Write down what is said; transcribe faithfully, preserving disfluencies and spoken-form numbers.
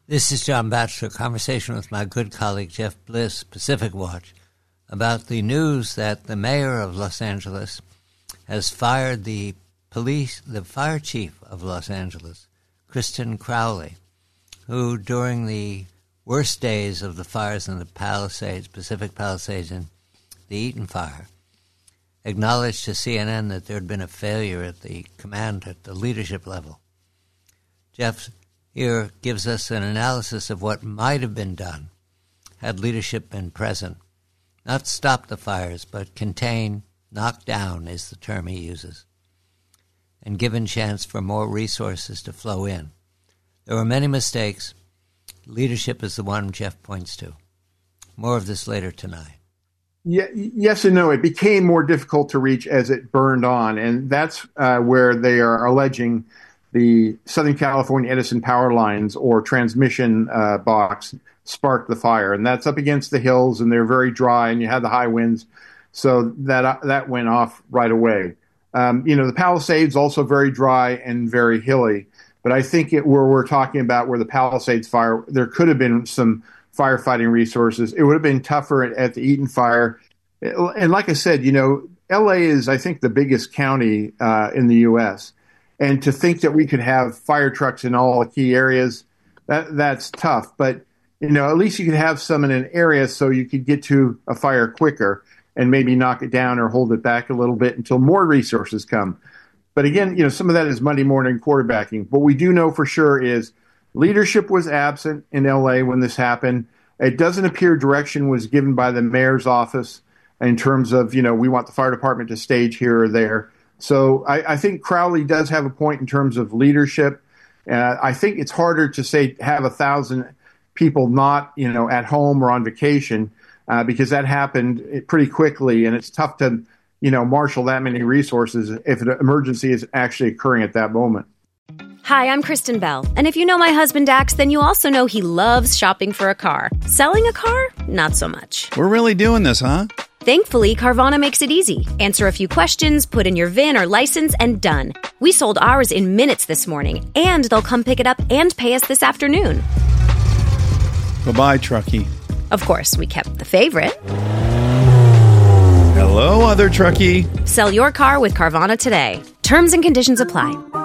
This is John Batchelor, conversation with my good colleague Jeff Bliss, Pacific Watch, about the news that the mayor of Los Angeles has fired the police, the fire chief of Los Angeles, Kristen Crowley, who during the worst days of the fires in the Palisades, Pacific Palisades and the Eaton fire, acknowledged to C N N that there had been a failure at the command, at the leadership level. Jeff here gives us an analysis of what might have been done had leadership been present. Not stop the fires, but contain, knock down is the term he uses, and given chance for more resources to flow in. There were many mistakes. Leadership is the one Jeff points to. More of this later tonight. Yeah, yes and no. It became more difficult to reach as it burned on, and that's uh, where they are alleging the Southern California Edison power lines or transmission uh, box sparked the fire. And that's up against the hills, and they're very dry, and you had the high winds. So that uh, that went off right away. Um, you know, the Palisades also very dry and very hilly. But I think it, where we're talking about where the Palisades fire, there could have been some firefighting resources. It would have been tougher at, at the Eaton fire. And like I said, you know, L A is, I think, the biggest county uh, in the U S And to think that we could have fire trucks in all the key areas, that that's tough. But, you know, at least you could have some in an area so you could get to a fire quicker and maybe knock it down or hold it back a little bit until more resources come. But again, you know, some of that is Monday morning quarterbacking. What we do know for sure is leadership was absent in L A when this happened. It doesn't appear direction was given by the mayor's office in terms of, you know, we want the fire department to stage here or there. So I, I think Crowley does have a point in terms of leadership. Uh, I think it's harder to say have a thousand people not, you know, at home or on vacation uh, because that happened pretty quickly, and it's tough to, you know, marshal that many resources if an emergency is actually occurring at that moment. Hi, I'm Kristen Bell, and if you know my husband Dax, then you also know he loves shopping for a car. Selling a car? Not so much. We're really doing this, huh? Thankfully, Carvana makes it easy. Answer a few questions, put in your V I N or license, and done. We sold ours in minutes this morning, and they'll come pick it up and pay us this afternoon. Bye-bye, Truckee. Of course, we kept the favorite. Hello, other Truckee. Sell your car with Carvana today. Terms and conditions apply.